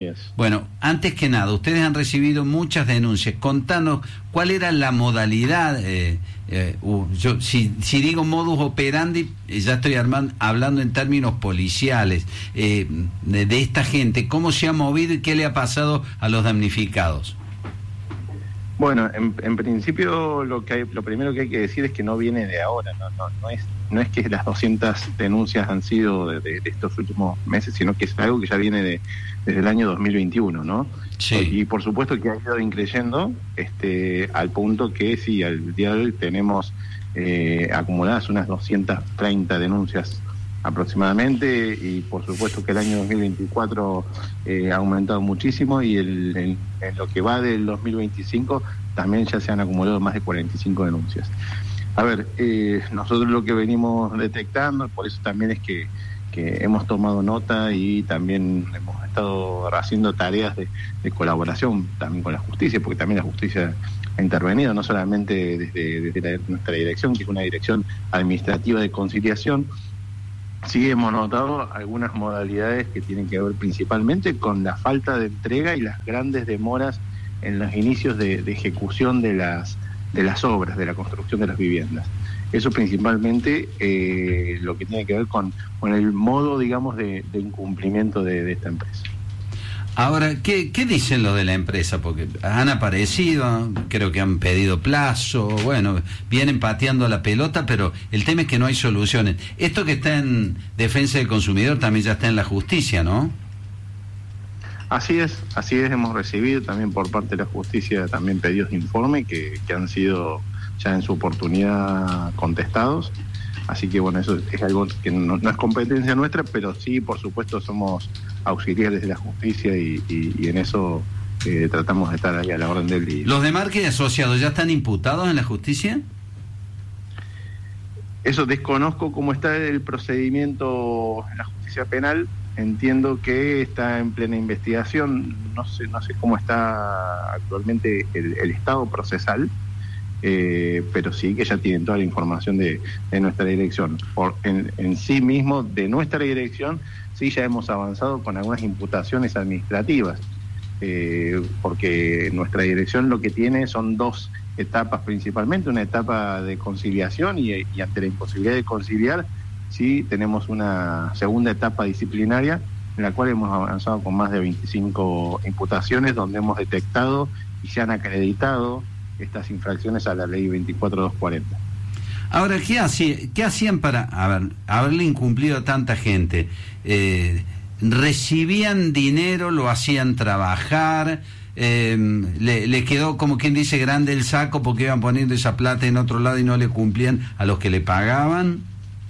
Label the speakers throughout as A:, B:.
A: Yes.
B: Bueno, antes que nada, ustedes han recibido muchas denuncias. Contanos cuál era la modalidad. Si digo modus operandi, ya estoy hablando en términos policiales, de esta gente. ¿Cómo se ha movido y qué le ha pasado a los damnificados?
A: Bueno, en principio lo primero que hay que decir es que no viene de ahora, no es que las 200 denuncias han sido de estos últimos meses, sino que es algo que ya viene desde el año 2021, ¿no?
B: Sí.
A: Y por supuesto que ha ido increyendo al punto que sí, al día de hoy tenemos acumuladas unas 230 denuncias aproximadamente, y por supuesto que el año 2024 ha aumentado muchísimo, y en lo que va del 2025 también ya se han acumulado más de 45 denuncias. A ver, nosotros lo que venimos detectando, por eso también es que hemos tomado nota y también hemos estado haciendo tareas de colaboración también con la justicia, porque también la justicia ha intervenido, no solamente desde nuestra dirección, que es una dirección administrativa de conciliación. Sí hemos notado algunas modalidades que tienen que ver principalmente con la falta de entrega y las grandes demoras en los inicios de ejecución de las obras, de la construcción de las viviendas. Eso principalmente lo que tiene que ver con el modo, digamos, de incumplimiento de esta empresa.
B: Ahora, ¿qué dicen los de la empresa? Porque han aparecido, creo que han pedido plazo, bueno, vienen pateando la pelota, pero el tema es que no hay soluciones. Esto que está en defensa del consumidor también ya está en la justicia, ¿no?
A: Así es, hemos recibido también por parte de la justicia también pedidos de informe que han sido ya en su oportunidad contestados. Así que bueno, eso es algo que no es competencia nuestra, pero sí, por supuesto, somos auxiliares de la justicia y en eso tratamos de estar ahí a la orden del día.
B: ¿Los de Marque y Asociados ya están imputados en la justicia?
A: Eso desconozco cómo está el procedimiento en la justicia penal. Entiendo que está en plena investigación. No sé cómo está actualmente el estado procesal. Pero sí que ya tienen toda la información de nuestra dirección. En sí mismo, de nuestra dirección, sí ya hemos avanzado con algunas imputaciones administrativas, porque nuestra dirección lo que tiene son dos etapas principalmente, una etapa de conciliación y ante la imposibilidad de conciliar, sí tenemos una segunda etapa disciplinaria en la cual hemos avanzado con más de 25 imputaciones, donde hemos detectado y se han acreditado estas infracciones a la ley 24240.
B: Ahora, ¿qué hacían para haberle incumplido a tanta gente? ¿Recibían dinero, lo hacían trabajar? ¿Le quedó, como quien dice, grande el saco porque iban poniendo esa plata en otro lado y no le cumplían a los que le pagaban?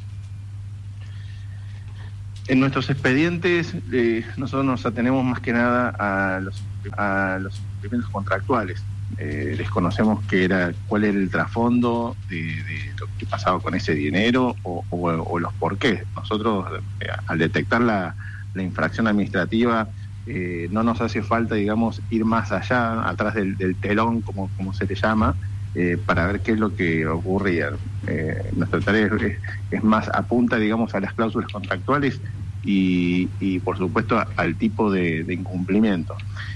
A: En nuestros expedientes nosotros nos atenemos más que nada a los incumplimientos contractuales. Desconocemos cuál era el trasfondo de lo que pasaba con ese dinero o los porqués. Nosotros, al detectar la infracción administrativa, no nos hace falta, digamos, ir más allá, atrás del telón, como se le llama, para ver qué es lo que ocurría. Nuestra tarea es más apunta, digamos, a las cláusulas contractuales y por supuesto, al tipo de incumplimiento.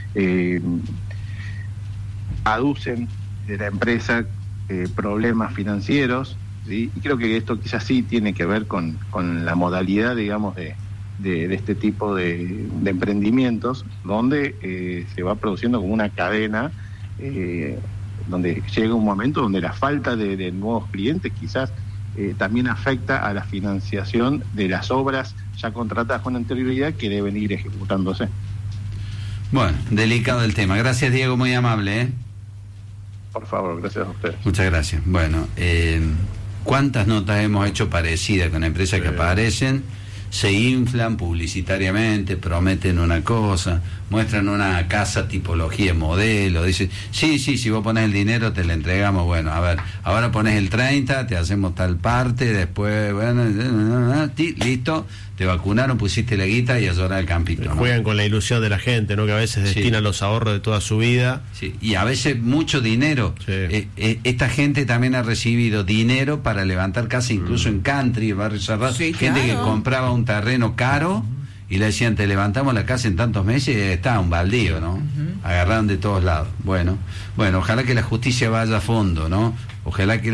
A: Aducen de la empresa problemas financieros, ¿sí? Y creo que esto quizás sí tiene que ver con la modalidad, digamos, de este tipo de emprendimientos, donde se va produciendo como una cadena, donde llega un momento donde la falta de nuevos clientes quizás también afecta a la financiación de las obras ya contratadas con anterioridad que deben ir ejecutándose.
B: Bueno, delicado el tema. Gracias, Diego, muy amable, ¿eh?
A: Por favor, gracias a ustedes.
B: Muchas gracias. Bueno, ¿cuántas notas hemos hecho parecidas con empresas que aparecen, se inflan publicitariamente, prometen una cosa, muestran una casa, tipología, modelo, dicen, sí, si vos pones el dinero te la entregamos, bueno, a ver, ahora pones el 30, te hacemos tal parte, después, bueno, listo, te vacunaron, pusiste la guita y a llorar al campito, ¿no?
C: Juegan con la ilusión de la gente, ¿no? Que a veces destina los ahorros de toda su vida.
B: Sí, y a veces mucho dinero. Sí. Esta gente también ha recibido dinero para levantar casa, incluso en country, barrio cerrado, gente que compraba un terreno caro y le decían, te levantamos la casa en tantos meses, estaba un baldío, ¿no? Agarraron de todos lados. Bueno, ojalá que la justicia vaya a fondo, ¿no? Ojalá que